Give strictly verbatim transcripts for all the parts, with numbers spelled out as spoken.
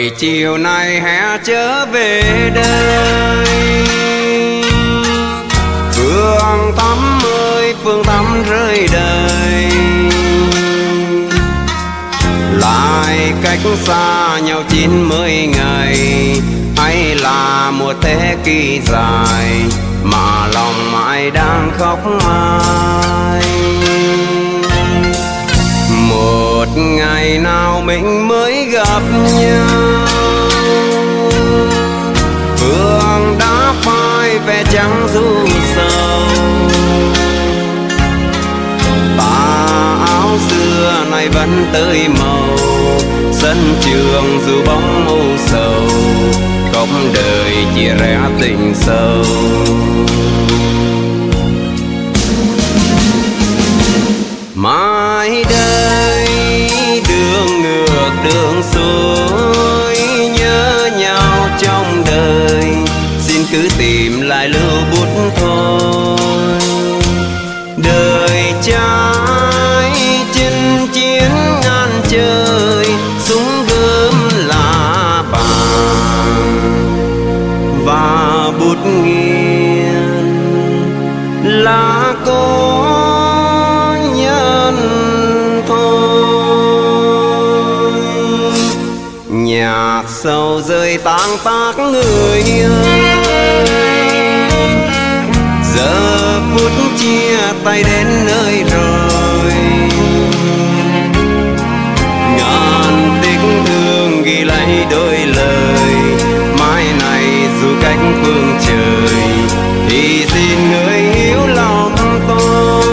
đời chiều nay hè trở về đây. Phương thắm ơi phương thắm rơi đầy, lại cách xa nhau chín mươi ngày, hay là một thế kỷ dài mà lòng ai đang khóc mãi. Một ngày nào mình mới gặp nhau, phương đã phai vẻ trắng du sầu. Tà áo xưa nay vẫn tươi màu, sân trường dù bóng u sầu, cõng đời chia rẽ tình sâu. Mai đây đường ngược đường xuôi, nhớ nhau trong đời, xin cứ tìm lại lưu bút thôi. Đời trai chinh chiến ngàn trời, súng gươm là bàn và bút nghiêng là cô nhân thôi. Nhạc sầu rơi tang tác người ơi, giờ phút chia tay đến nơi rồi. Ngàn tình thương ghi lấy đôi lời, mai này dù cách phương trời thì xin người hiểu lòng tôi.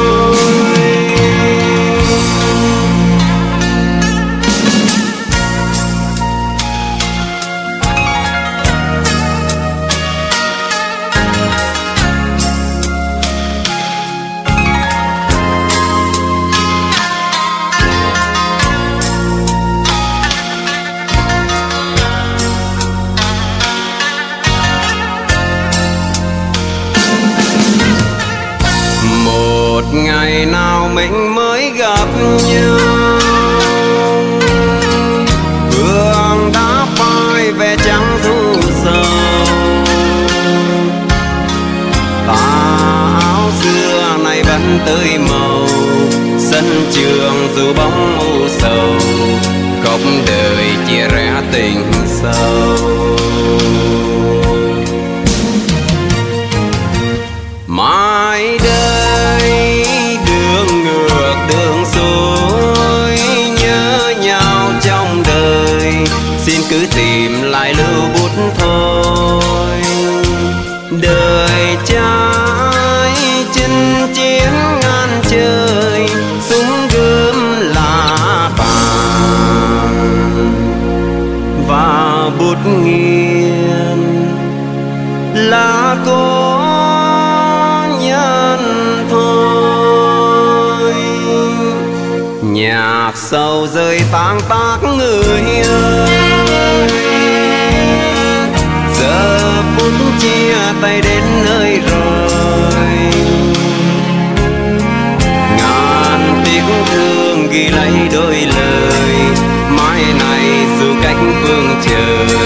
Ngày nào mình mới gặp nhau, phương đã phai vẻ trắng du sầu. Tà áo xưa này vẫn tươi màu, sân trường dù bóng u sầu, khóc đời chia rẽ tình sâu. Mai đây đường ngược đường xuôi, nhớ nhau trong đời, xin cứ tìm lại lưu bút thôi. Đời trai chinh chiến ngàn trời, súng gươm là bàn và bút nghiêng là cô thôi. Nhạc sầu rơi tang tác người ơi, giờ phút chia tay đến nơi rồi. Ngàn tiếc thương ghi lấy đôi lời, mai này dù cách phương trời